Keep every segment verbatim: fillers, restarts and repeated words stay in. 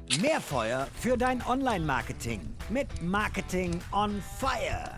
Mehr Feuer für dein Online-Marketing mit Marketing on Fire.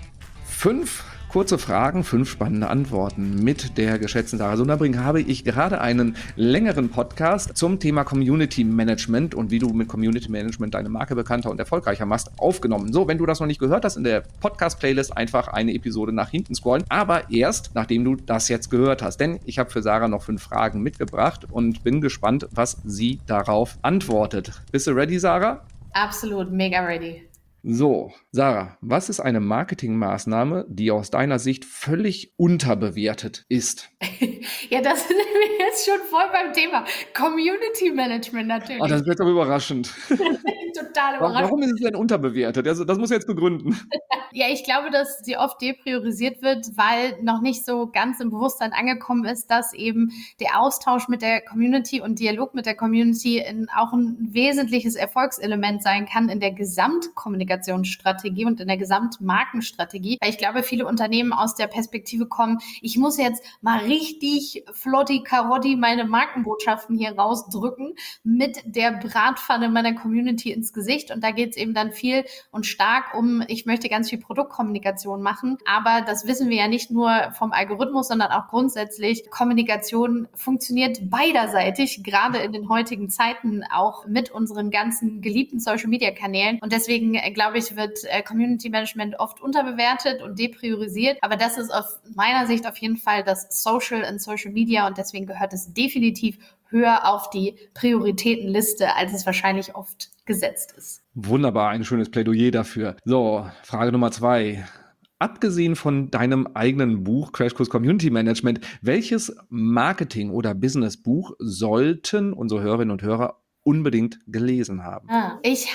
Fünf kurze Fragen, fünf spannende Antworten mit der geschätzten Sarah Sunderbrink habe ich gerade einen längeren Podcast zum Thema Community Management und wie du mit Community Management deine Marke bekannter und erfolgreicher machst, aufgenommen. So, wenn du das noch nicht gehört hast, in der Podcast-Playlist einfach eine Episode nach hinten scrollen, aber erst, nachdem du das jetzt gehört hast. Denn ich habe für Sarah noch fünf Fragen mitgebracht und bin gespannt, was sie darauf antwortet. Bist du ready, Sarah? Absolut, mega ready. So, Sarah, was ist eine Marketingmaßnahme, die aus deiner Sicht völlig unterbewertet ist? Ja, das sind wir jetzt schon voll beim Thema. Community Management natürlich. Oh, das wird aber überraschend. Total überraschend. Warum ist es denn unterbewertet? Also, das muss ich jetzt begründen. Ja, ich glaube, dass sie oft depriorisiert wird, weil noch nicht so ganz im Bewusstsein angekommen ist, dass eben der Austausch mit der Community und Dialog mit der Community in auch ein wesentliches Erfolgselement sein kann in der Gesamtkommunikationsstrategie und in der Gesamtmarkenstrategie. Weil ich glaube, viele Unternehmen aus der Perspektive kommen, ich muss jetzt mal richtig flotti karotti meine Markenbotschaften hier rausdrücken mit der Bratpfanne meiner Community ins Gesicht. Und da geht es eben dann viel und stark um, ich möchte ganz viel Produktkommunikation machen. Aber das wissen wir ja nicht nur vom Algorithmus, sondern auch grundsätzlich. Kommunikation funktioniert beiderseitig, gerade in den heutigen Zeiten auch mit unseren ganzen geliebten Social-Media-Kanälen. Und deswegen, äh, glaube ich, wird äh, Community Management oft unterbewertet und depriorisiert. Aber das ist aus meiner Sicht auf jeden Fall das Social und Social Media und deswegen gehört es definitiv höher auf die Prioritätenliste, als es wahrscheinlich oft gesetzt ist. Wunderbar, ein schönes Plädoyer dafür. So, Frage Nummer zwei. Abgesehen von deinem eigenen Buch Crashkurs Community Management, welches Marketing- oder Businessbuch sollten unsere Hörerinnen und Hörer unbedingt gelesen haben? Ah, ich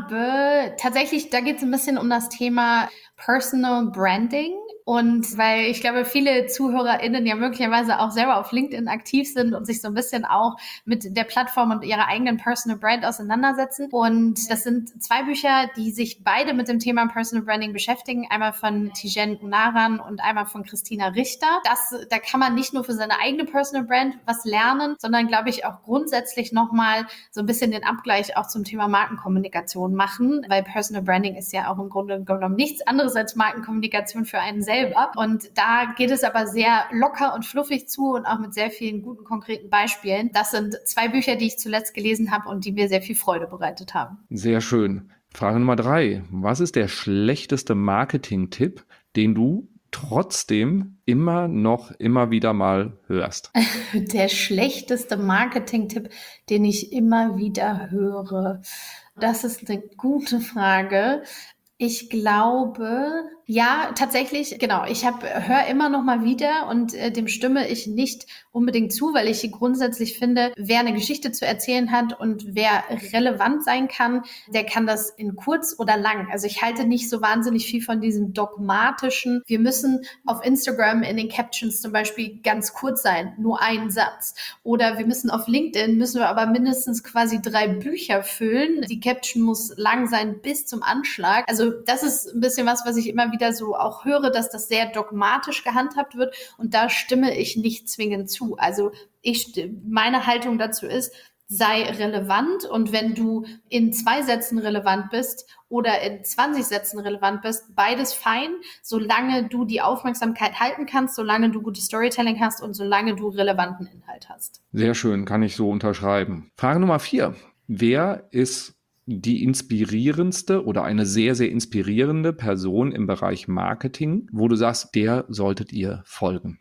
habe tatsächlich, da geht es ein bisschen um das Thema Personal Branding. Und weil ich glaube, viele ZuhörerInnen ja möglicherweise auch selber auf LinkedIn aktiv sind und sich so ein bisschen auch mit der Plattform und ihrer eigenen Personal Brand auseinandersetzen. Und das sind zwei Bücher, die sich beide mit dem Thema Personal Branding beschäftigen. Einmal von Tijen Unaran und einmal von Christina Richter. Das, da kann man nicht nur für seine eigene Personal Brand was lernen, sondern glaube ich auch grundsätzlich nochmal so ein bisschen den Abgleich auch zum Thema Markenkommunikation machen. Weil Personal Branding ist ja auch im Grunde genommen nichts anderes als Markenkommunikation für einen selbst. Selber. Und da geht es aber sehr locker und fluffig zu und auch mit sehr vielen guten, konkreten Beispielen. Das sind zwei Bücher, die ich zuletzt gelesen habe und die mir sehr viel Freude bereitet haben. Sehr schön. Frage Nummer drei. Was ist der schlechteste Marketing-Tipp, den du trotzdem immer noch, immer wieder mal hörst? Der schlechteste Marketing-Tipp, den ich immer wieder höre. Das ist eine gute Frage. Ich glaube, ja, tatsächlich, genau. Ich höre immer noch mal wieder und äh, dem stimme ich nicht unbedingt zu, weil ich grundsätzlich finde, wer eine Geschichte zu erzählen hat und wer relevant sein kann, der kann das in kurz oder lang. Also ich halte nicht so wahnsinnig viel von diesem dogmatischen, wir müssen auf Instagram in den Captions zum Beispiel ganz kurz sein, nur ein Satz. Oder wir müssen auf LinkedIn, müssen wir aber mindestens quasi drei Bücher füllen. Die Caption muss lang sein bis zum Anschlag. Also das ist ein bisschen was, was ich immer wieder so auch höre, dass das sehr dogmatisch gehandhabt wird und da stimme ich nicht zwingend zu. Also ich, meine Haltung dazu ist, sei relevant und wenn du in zwei Sätzen relevant bist oder in zwanzig Sätzen relevant bist, beides fein, solange du die Aufmerksamkeit halten kannst, solange du gutes Storytelling hast und solange du relevanten Inhalt hast. Sehr schön, kann ich so unterschreiben. Frage Nummer vier. Wer ist die inspirierendste oder eine sehr, sehr inspirierende Person im Bereich Marketing, wo du sagst, der solltet ihr folgen?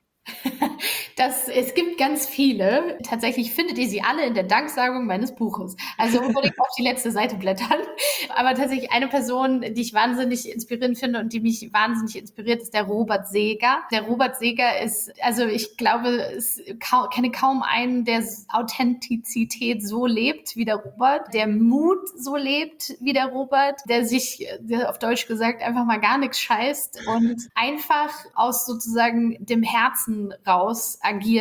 Das, es gibt ganz viele. Tatsächlich findet ihr sie alle in der Danksagung meines Buches. Also unbedingt auf die letzte Seite blättern. Aber tatsächlich eine Person, die ich wahnsinnig inspirierend finde und die mich wahnsinnig inspiriert, ist der Robert Seeger. Der Robert Seeger ist, also ich glaube, es kaum, kenne kaum einen, der Authentizität so lebt wie der Robert, der Mut so lebt wie der Robert, der sich, der auf Deutsch gesagt, einfach mal gar nichts scheißt und einfach aus sozusagen dem Herzen raus agiert und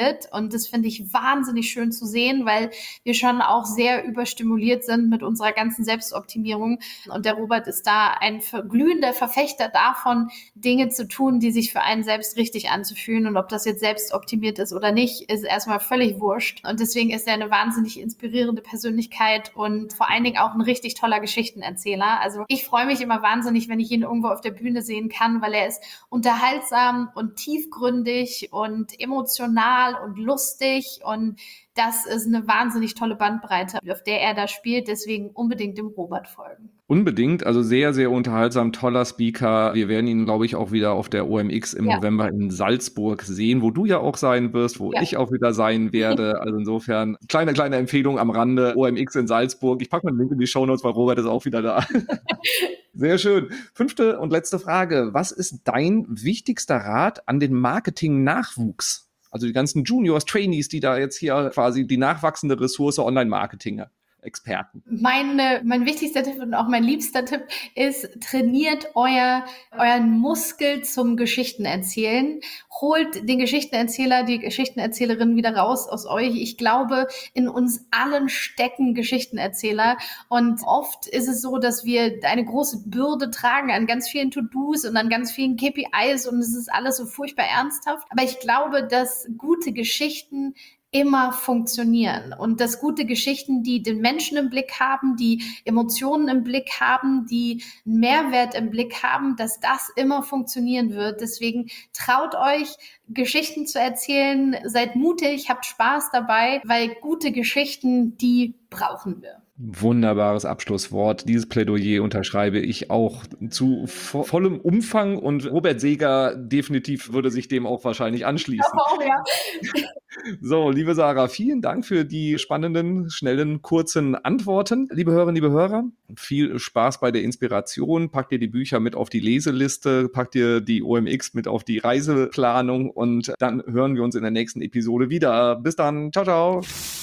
Und das finde ich wahnsinnig schön zu sehen, weil wir schon auch sehr überstimuliert sind mit unserer ganzen Selbstoptimierung. Und der Robert ist da ein glühender Verfechter davon, Dinge zu tun, die sich für einen selbst richtig anzufühlen. Und ob das jetzt selbst optimiert ist oder nicht, ist erstmal völlig wurscht. Und deswegen ist er eine wahnsinnig inspirierende Persönlichkeit und vor allen Dingen auch ein richtig toller Geschichtenerzähler. Also ich freue mich immer wahnsinnig, wenn ich ihn irgendwo auf der Bühne sehen kann, weil er ist unterhaltsam und tiefgründig und emotional und lustig, und das ist eine wahnsinnig tolle Bandbreite, auf der er da spielt. Deswegen unbedingt dem Robert folgen. Unbedingt, also sehr, sehr unterhaltsam, toller Speaker. Wir werden ihn, glaube ich, auch wieder auf der O M X im ja. November in Salzburg sehen, wo du ja auch sein wirst, wo ja. ich auch wieder sein werde. Also insofern, kleine, kleine Empfehlung am Rande, O M X in Salzburg. Ich packe mal einen Link in die Shownotes, weil Robert ist auch wieder da. Sehr schön. Fünfte und letzte Frage. Was ist dein wichtigster Rat an den Marketing-Nachwuchs? Also die ganzen Juniors, Trainees, die da jetzt hier quasi die nachwachsende Ressource Online-Marketing Experten. Meine, mein wichtigster Tipp und auch mein liebster Tipp ist, trainiert euer, euren Muskel zum Geschichtenerzählen. Holt den Geschichtenerzähler, die Geschichtenerzählerin wieder raus aus euch. Ich glaube, in uns allen stecken Geschichtenerzähler. Und oft ist es so, dass wir eine große Bürde tragen an ganz vielen To-Dos und an ganz vielen K P Is, und es ist alles so furchtbar ernsthaft. Aber ich glaube, dass gute Geschichten immer funktionieren, und dass gute Geschichten, die den Menschen im Blick haben, die Emotionen im Blick haben, die einen Mehrwert im Blick haben, dass das immer funktionieren wird. Deswegen traut euch, Geschichten zu erzählen, seid mutig, habt Spaß dabei, weil gute Geschichten, die brauchen wir. Wunderbares Abschlusswort. Dieses Plädoyer unterschreibe ich auch zu vo- vollem Umfang, und Robert Seeger definitiv würde sich dem auch wahrscheinlich anschließen. Oh, ja. So, liebe Sarah, vielen Dank für die spannenden, schnellen, kurzen Antworten. Liebe Hörerinnen, liebe Hörer, viel Spaß bei der Inspiration. Packt ihr die Bücher mit auf die Leseliste, packt ihr die O M X mit auf die Reiseplanung, und dann hören wir uns in der nächsten Episode wieder. Bis dann. Ciao, ciao.